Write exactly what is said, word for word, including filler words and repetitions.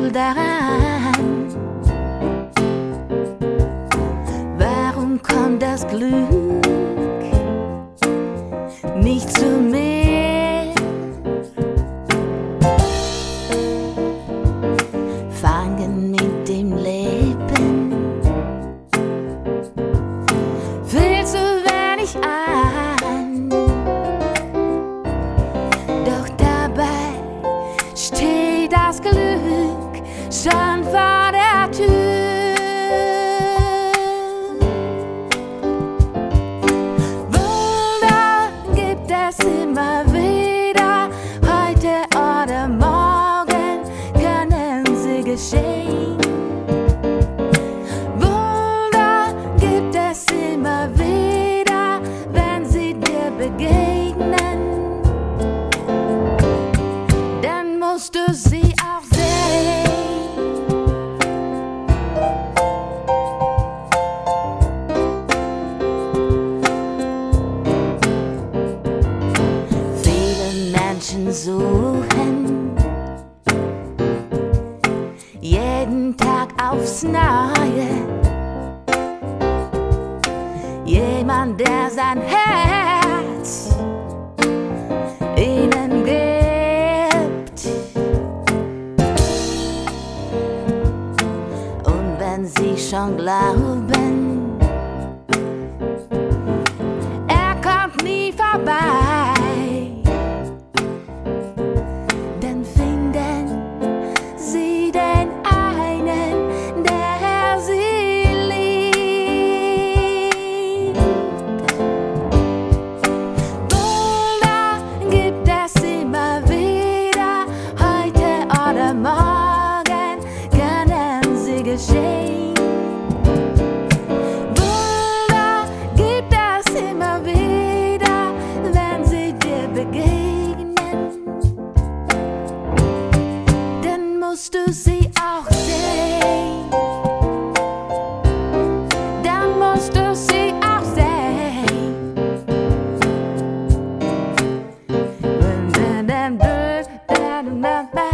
wohl daran? Warum kommt das Glück nicht zu mir? Fangen mit dem Leben viel zu wenig an, doch dabei steht das Glück schon vor der Tür. Wunder gibt es immer wieder, heute oder morgen können sie geschehen. Wunder gibt es immer wieder, wenn sie dir begegnen, dann musst du sie auch sehen. Viele Menschen suchen jeden Tag aufs Neue jemand, der sein Herz ihnen gibt. Und wenn sie schon glauben, er kommt nie vorbei, dann finden sie den einen, der sie liebt. Wunder gibt es immer wieder, heute oder morgen können sie geschehen. Wunder gibt es immer wieder, wenn sie dir begegnen, dann musst du sie auch sehen. Dann musst du sie auch sehen. Dun, dun, dun, dun, dun, dun, dun.